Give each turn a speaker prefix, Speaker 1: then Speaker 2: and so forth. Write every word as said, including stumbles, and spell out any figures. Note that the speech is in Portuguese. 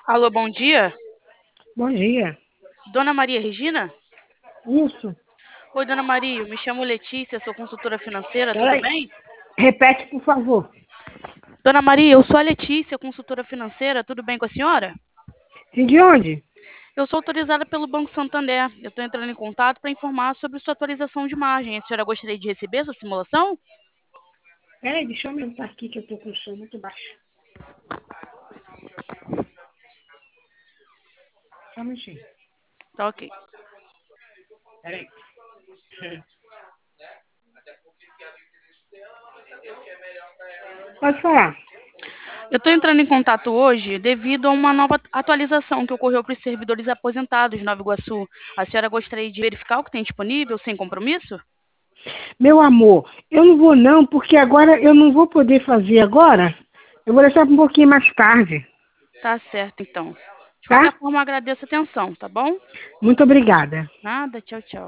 Speaker 1: Alô, bom dia.
Speaker 2: Bom dia.
Speaker 1: Dona Maria Regina?
Speaker 2: Isso.
Speaker 1: Oi, Dona Maria, eu me chamo Letícia, sou consultora financeira, tudo
Speaker 2: Peraí.
Speaker 1: bem?
Speaker 2: Repete, por favor.
Speaker 1: Dona Maria, eu sou a Letícia, consultora financeira, tudo bem com a senhora?
Speaker 2: E de onde?
Speaker 1: Eu sou autorizada pelo Banco Santander. Eu estou entrando em contato para informar sobre sua atualização de margem. A senhora gostaria de receber essa simulação?
Speaker 2: Peraí, deixa eu aumentar aqui que eu tô com o som muito baixo. Só um minutinho.
Speaker 1: Tá ok.
Speaker 2: Peraí. Pode falar.
Speaker 1: Eu estou entrando em contato hoje devido a uma nova atualização que ocorreu para os servidores aposentados de Nova Iguaçu. A senhora gostaria de verificar o que tem disponível sem compromisso?
Speaker 2: Meu amor, eu não vou não, porque agora eu não vou poder fazer agora. Eu vou deixar pra um pouquinho mais tarde,
Speaker 1: Tá certo, então. De qualquer
Speaker 2: tá?
Speaker 1: forma, eu agradeço a atenção, tá bom?
Speaker 2: Muito obrigada.
Speaker 1: Nada, tchau, tchau.